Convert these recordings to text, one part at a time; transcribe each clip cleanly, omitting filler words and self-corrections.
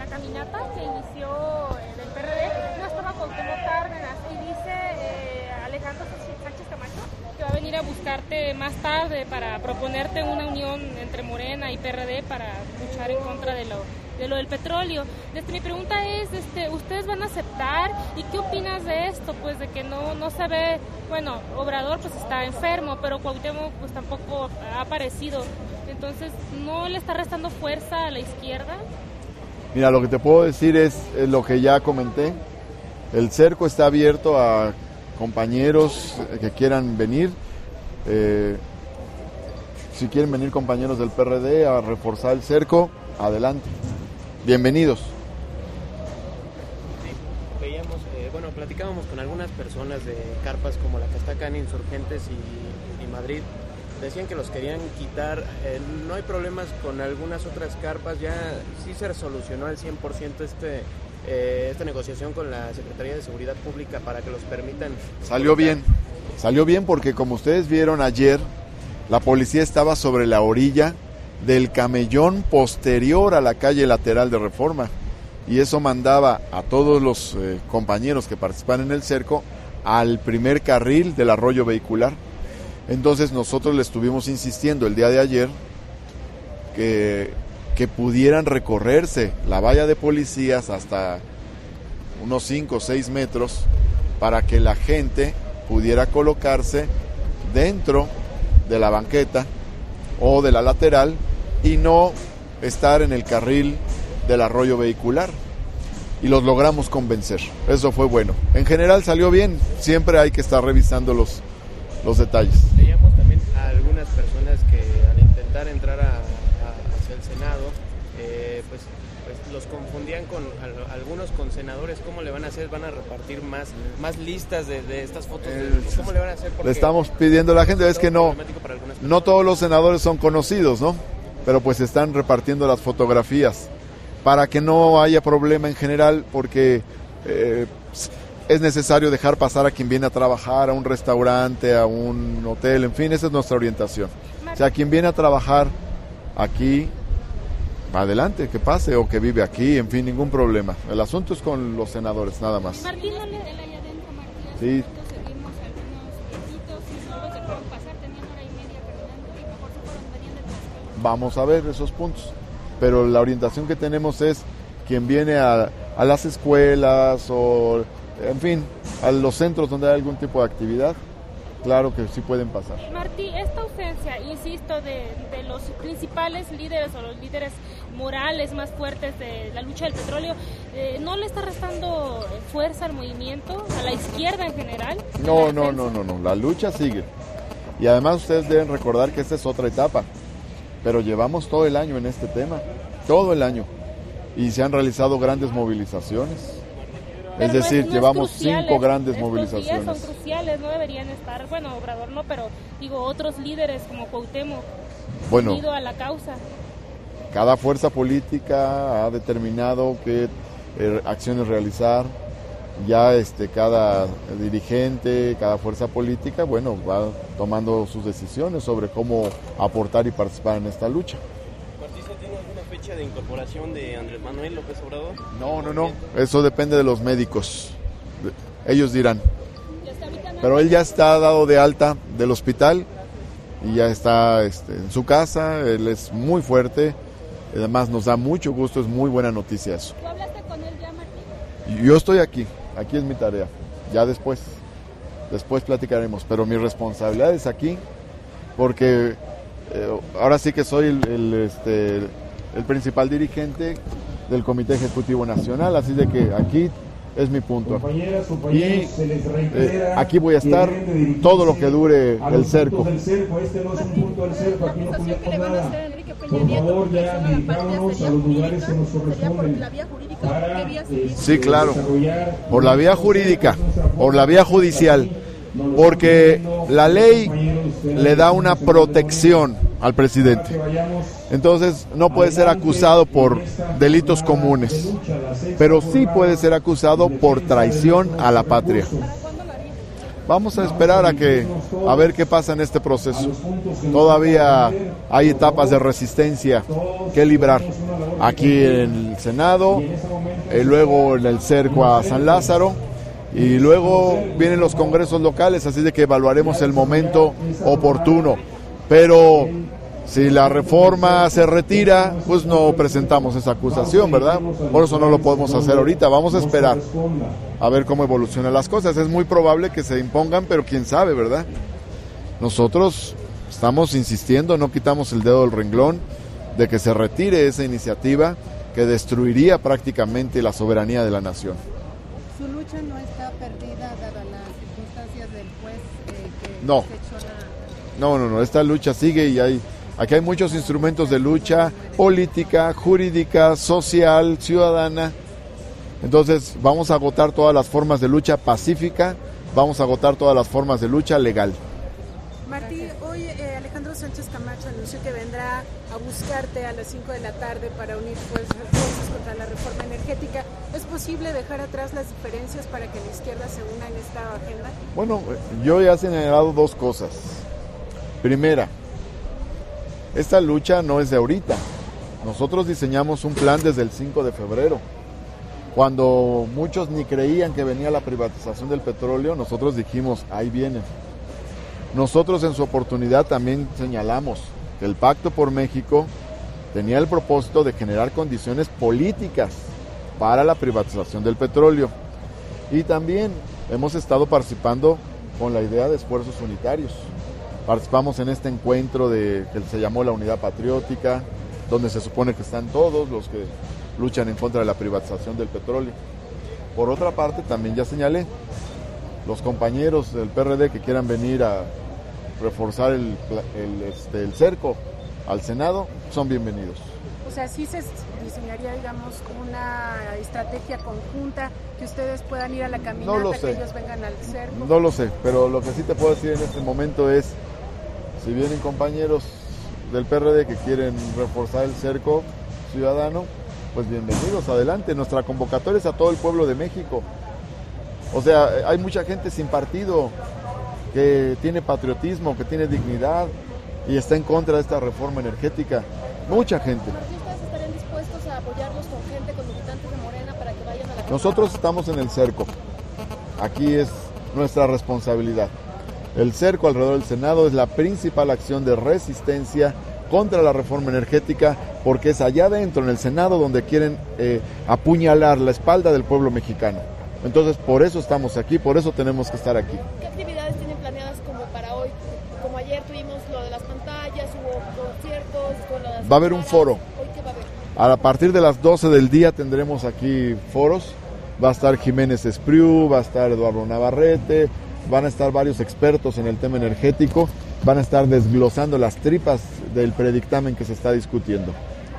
caminata que inició del PRD no estaba Cuauhtémoc Cárdenas y dice Alejandro Sánchez Camacho que va a venir a buscarte más tarde para proponerte una unión entre Morena y PRD para luchar en contra de lo del petróleo. Mi pregunta es, ¿ustedes van a aceptar? ¿Y qué opinas de esto? Pues de que no se ve, bueno, Obrador pues está enfermo, pero Cuauhtémoc pues tampoco ha aparecido. Entonces, ¿no le está restando fuerza a la izquierda? Mira, lo que te puedo decir es lo que ya comenté. El cerco está abierto a compañeros que quieran venir. Si quieren venir compañeros del PRD a reforzar el cerco, adelante. Bienvenidos. Sí, veíamos, platicábamos con algunas personas de carpas como la que está acá en Insurgentes y Madrid. Decían que los querían quitar. No hay problemas con algunas otras carpas. Ya sí se solucionó al 100% esta negociación con la Secretaría de Seguridad Pública para que los permitan. Salió bien porque como ustedes vieron ayer, la policía estaba sobre la orilla del camellón posterior a la calle lateral de Reforma, y eso mandaba a todos los compañeros que participan en el cerco al primer carril del arroyo vehicular. Entonces nosotros le estuvimos insistiendo el día de ayer que pudieran recorrerse la valla de policías hasta unos 5 o 6 metros para que la gente pudiera colocarse dentro de la banqueta o de la lateral y no estar en el carril del arroyo vehicular. Y los logramos convencer. Eso fue bueno. En general salió bien. Siempre hay que estar revisando los detalles. Veíamos también a algunas personas que al intentar entrar hacia el Senado, pues los confundían con algunos con senadores. ¿Cómo le van a hacer? ¿Van a repartir más listas de estas fotos? ¿Cómo le van a hacer? Porque le estamos pidiendo a la gente, es que no todos los senadores son conocidos, ¿no? Pero pues están repartiendo las fotografías para que no haya problema en general, porque es necesario dejar pasar a quien viene a trabajar, a un restaurante, a un hotel, en fin, esa es nuestra orientación. O sea, quien viene a trabajar aquí, adelante, que pase, o que vive aquí, en fin, ningún problema. El asunto es con los senadores, nada más. Martín, sí. Vamos a ver esos puntos, pero la orientación que tenemos es quien viene a las escuelas o, en fin, a los centros donde hay algún tipo de actividad, claro que sí pueden pasar. Martí, esta ausencia, insisto, de los principales líderes o los líderes morales más fuertes de la lucha del petróleo, ¿no le está restando fuerza al movimiento, a la izquierda en general? No, la lucha sigue. Y además ustedes deben recordar que esta es otra etapa, pero llevamos todo el año en este tema, todo el año, y se han realizado grandes movilizaciones. Es decir, llevamos 5 grandes movilizaciones. Estos días son cruciales, no deberían estar, bueno, Obrador no, pero digo, otros líderes como Cuauhtémoc, unido a la causa. Cada fuerza política ha determinado qué acciones realizar. Ya cada dirigente, cada fuerza política, bueno, va tomando sus decisiones sobre cómo aportar y participar en esta lucha. ¿Martí, tiene alguna fecha de incorporación de Andrés Manuel López Obrador? No, eso depende de los médicos, ellos dirán. Pero él ya está dado de alta del hospital y ya está en su casa, él es muy fuerte, además nos da mucho gusto, es muy buena noticia eso. ¿Tú hablaste con él ya, Martín? Yo estoy aquí es mi tarea, ya después platicaremos, pero mi responsabilidad es aquí, porque ahora sí que soy el principal dirigente del Comité Ejecutivo Nacional, así de que aquí es mi punto. Y aquí voy a estar todo lo que dure el cerco. Este no es un punto del cerco, aquí no publicamos nada. Por favor, ya dedicámonos a los lugares que nos corresponden. Sí, claro, por la vía jurídica, por la vía judicial, porque la ley le da una protección al presidente. Entonces no puede ser acusado por delitos comunes, pero sí puede ser acusado por traición a la patria. vamos a esperar a ver qué pasa en este proceso. Todavía hay etapas de resistencia que librar aquí en el Senado, luego en el cerco a San Lázaro, y luego vienen los congresos locales, así de que evaluaremos el momento oportuno. Pero si la reforma se retira, pues no presentamos esa acusación, ¿verdad? Por eso no lo podemos hacer ahorita, vamos a esperar a ver cómo evolucionan las cosas. Es muy probable que se impongan, pero quién sabe, ¿verdad? Nosotros estamos insistiendo, no quitamos el dedo del renglón de que se retire esa iniciativa que destruiría prácticamente la soberanía de la nación. ¿Su lucha no está perdida dadas las circunstancias del juez que No. echó No, esta lucha sigue y aquí hay muchos instrumentos de lucha política, jurídica, social, ciudadana. Entonces vamos a agotar todas las formas de lucha pacífica, vamos a agotar todas las formas de lucha legal. Martí, hoy Alejandro Sánchez Camacho anunció que vendrá a buscarte a las 5 de la tarde para unir fuerzas contra la reforma energética. ¿Es posible dejar atrás las diferencias para que la izquierda se una en esta agenda? Bueno, yo ya he señalado dos cosas. Primera, esta lucha no es de ahorita. Nosotros diseñamos un plan desde el 5 de febrero. Cuando muchos ni creían que venía la privatización del petróleo, nosotros dijimos, ahí viene. Nosotros en su oportunidad también señalamos que el Pacto por México tenía el propósito de generar condiciones políticas para la privatización del petróleo. Y también hemos estado participando con la idea de esfuerzos unitarios. Participamos en este encuentro que se llamó la Unidad Patriótica, donde se supone que están todos los que luchan en contra de la privatización del petróleo. Por otra parte, también ya señalé, los compañeros del PRD que quieran venir a reforzar el cerco al Senado, son bienvenidos. O sea, sí se diseñaría, digamos, una estrategia conjunta, que ustedes puedan ir a la caminata, No lo sé. que ellos vengan al cerco. No lo sé, pero lo que sí te puedo decir en este momento es, si vienen compañeros del PRD que quieren reforzar el cerco ciudadano, pues bienvenidos, adelante. Nuestra convocatoria es a todo el pueblo de México. O sea, hay mucha gente sin partido que tiene patriotismo, que tiene dignidad y está en contra de esta reforma energética. Mucha gente. ¿Ustedes estarían dispuestos a apoyarlos con gente, con militantes de Morena para que vayan a la... Nosotros estamos en el cerco. Aquí es nuestra responsabilidad. El cerco alrededor del Senado es la principal acción de resistencia contra la reforma energética, porque es allá adentro, en el Senado, donde quieren apuñalar la espalda del pueblo mexicano. Entonces, por eso estamos aquí, por eso tenemos que estar aquí. ¿Qué actividades tienen planeadas como para hoy? Como ayer tuvimos lo de las pantallas, hubo conciertos, Va a haber un foro. ¿Hoy qué va a haber? A partir de las 12 del día tendremos aquí foros. Va a estar Jiménez Espriu, va a estar Eduardo Navarrete, van a estar varios expertos en el tema energético, van a estar desglosando las tripas del predictamen que se está discutiendo.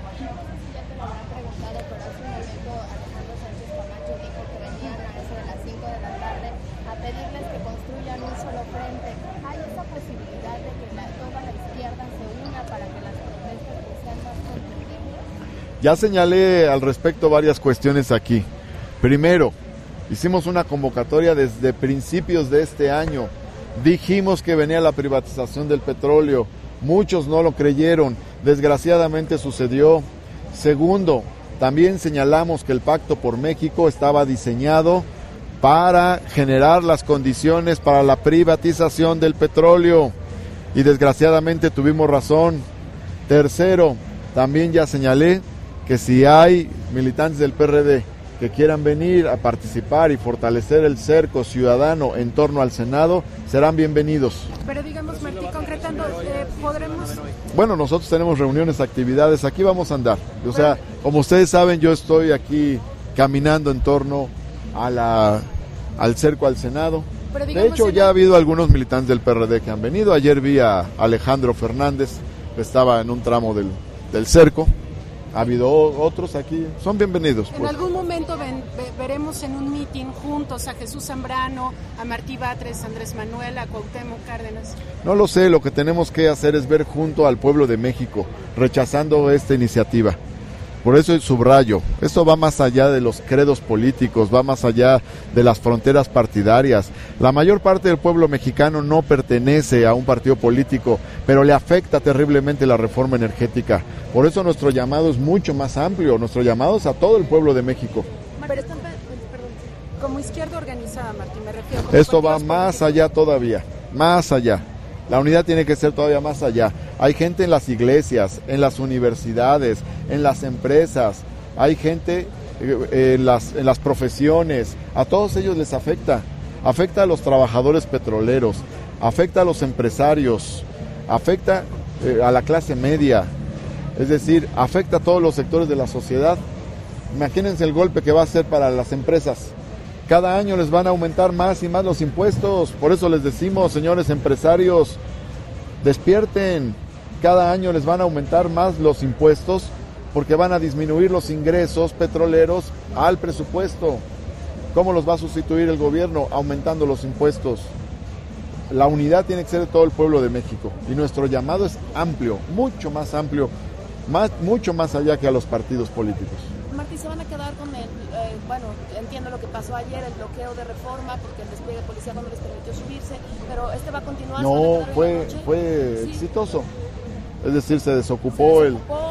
Ya señalé al respecto varias cuestiones aquí. Primero, hicimos una convocatoria desde principios de este año. Dijimos que venía la privatización del petróleo. Muchos no lo creyeron. Desgraciadamente sucedió. Segundo, también señalamos que el Pacto por México estaba diseñado para generar las condiciones para la privatización del petróleo. Y desgraciadamente tuvimos razón. Tercero, también ya señalé que si hay militantes del PRD que quieran venir a participar y fortalecer el cerco ciudadano en torno al Senado, serán bienvenidos. Pero digamos, Martí, concretando, ¿podremos...? Bueno, nosotros tenemos reuniones, actividades, aquí vamos a andar. O sea, como ustedes saben, yo estoy aquí caminando en torno a al cerco al Senado. Pero digamos, de hecho, ya ha habido algunos militantes del PRD que han venido. Ayer vi a Alejandro Fernández, que estaba en un tramo del cerco. Ha habido otros aquí, son bienvenidos. En algún momento veremos en un mitin juntos a Jesús Zambrano, a Martí Batres, a Andrés Manuel, a Cuauhtémoc Cárdenas. No lo sé, lo que tenemos que hacer es ver junto al pueblo de México, rechazando esta iniciativa. Por eso subrayo, esto va más allá de los credos políticos, va más allá de las fronteras partidarias. La mayor parte del pueblo mexicano no pertenece a un partido político, pero le afecta terriblemente la reforma energética. Por eso nuestro llamado es mucho más amplio, nuestro llamado es a todo el pueblo de México. Pero están, como izquierda organizada, Martín, me refiero. Esto va más allá todavía, más allá. La unidad tiene que ser todavía más allá. Hay gente en las iglesias, en las universidades, en las empresas, hay gente en las profesiones. A todos ellos les afecta. Afecta a los trabajadores petroleros, afecta a los empresarios, afecta a la clase media. Es decir, afecta a todos los sectores de la sociedad. Imagínense el golpe que va a ser para las empresas. Cada año les van a aumentar más y más los impuestos. Por eso les decimos, señores empresarios, despierten. Cada año les van a aumentar más los impuestos porque van a disminuir los ingresos petroleros al presupuesto. ¿Cómo los va a sustituir el gobierno? Aumentando los impuestos. La unidad tiene que ser de todo el pueblo de México. Y nuestro llamado es amplio, mucho más amplio, mucho más allá que a los partidos políticos. Martí, se van a quedar con el, bueno, entiendo lo que pasó ayer, el bloqueo de Reforma, porque el despliegue policial no les permitió subirse, pero este va a continuar. No, fue sí. exitoso. Es decir, se desocupó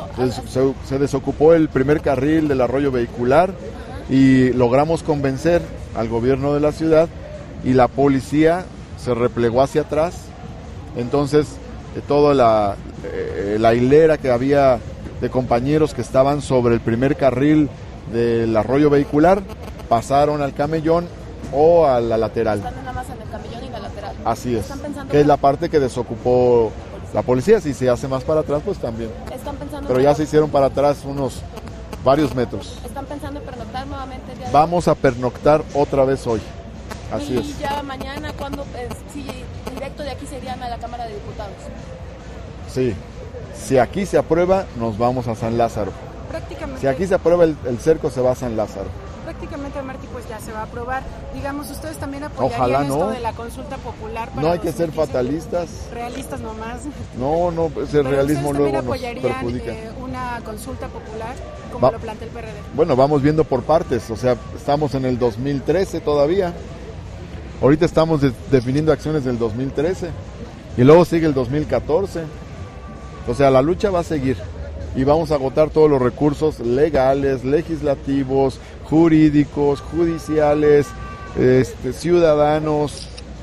el primer carril del arroyo vehicular y logramos convencer al gobierno de la ciudad y la policía se replegó hacia atrás. Entonces, toda la hilera que había de compañeros que estaban sobre el primer carril del arroyo vehicular pasaron al camellón o a la lateral. Están nada más en el camellón y la lateral. Así es, que es la parte que desocupó la policía. Si se hace más para atrás, pues también. Pero ya se hicieron para atrás varios metros. ¿Están pensando en pernoctar nuevamente? Vamos a pernoctar otra vez hoy. Así es. Y ya mañana, cuando si directo de aquí se irían a la Cámara de Diputados. Sí. Si aquí se aprueba, nos vamos a San Lázaro. Si aquí se aprueba el cerco, se va a San Lázaro. Prácticamente, Martí, pues ya se va a aprobar. Digamos, ustedes también apoyarían esto de la consulta popular. No hay que ser fatalistas. Realistas nomás. No, ese realismo luego nos perjudica. Una consulta popular, como lo plantea el PRD. Bueno, vamos viendo por partes. O sea, estamos en el 2013 todavía. Ahorita estamos definiendo acciones del 2013. Y luego sigue el 2014. O sea, la lucha va a seguir y vamos a agotar todos los recursos legales, legislativos, jurídicos, judiciales, ciudadanos,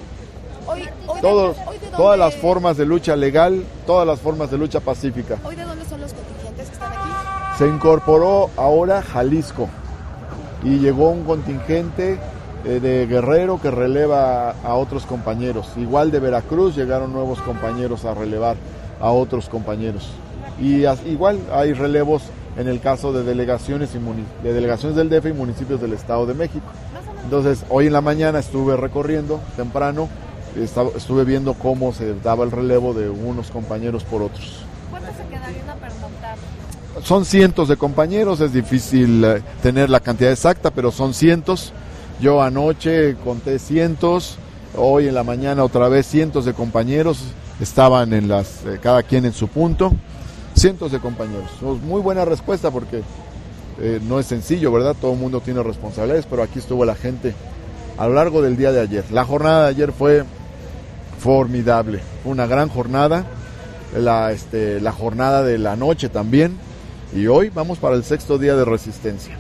todas las formas de lucha legal, todas las formas de lucha pacífica. ¿Hoy de dónde son los contingentes que están aquí? Se incorporó ahora Jalisco y llegó un contingente de Guerrero que releva a otros compañeros. Igual de Veracruz llegaron nuevos compañeros a relevar a otros compañeros. Y igual hay relevos en el caso de delegaciones del DF y municipios del Estado de México. Entonces, hoy en la mañana estuve recorriendo temprano, estuve viendo cómo se daba el relevo de unos compañeros por otros. ¿Cuántos se quedarían a pernoctar? Son cientos de compañeros, es difícil tener la cantidad exacta, pero son cientos. Yo anoche conté cientos, hoy en la mañana otra vez cientos de compañeros. Estaban cada quien en su punto, cientos de compañeros. Muy buena respuesta porque no es sencillo, ¿verdad? Todo el mundo tiene responsabilidades, pero aquí estuvo la gente a lo largo del día de ayer. La jornada de ayer fue formidable, fue una gran jornada, la jornada de la noche también, y hoy vamos para el 6º día de resistencia.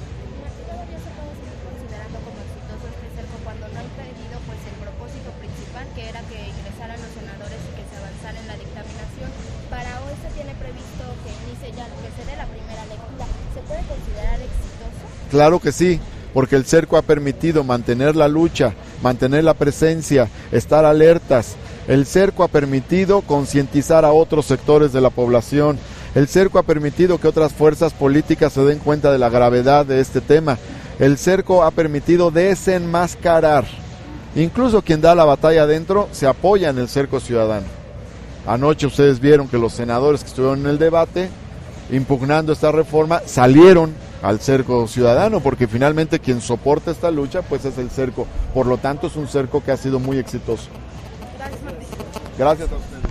Claro que sí, porque el cerco ha permitido mantener la lucha, mantener la presencia, estar alertas. El cerco ha permitido concientizar a otros sectores de la población. El cerco ha permitido que otras fuerzas políticas se den cuenta de la gravedad de este tema. El cerco ha permitido desenmascarar. Incluso quien da la batalla adentro se apoya en el cerco ciudadano. Anoche ustedes vieron que los senadores que estuvieron en el debate impugnando esta reforma salieron al cerco ciudadano, porque finalmente quien soporta esta lucha pues es el cerco. Por lo tanto, es un cerco que ha sido muy exitoso. Gracias, Martín. Gracias a ustedes.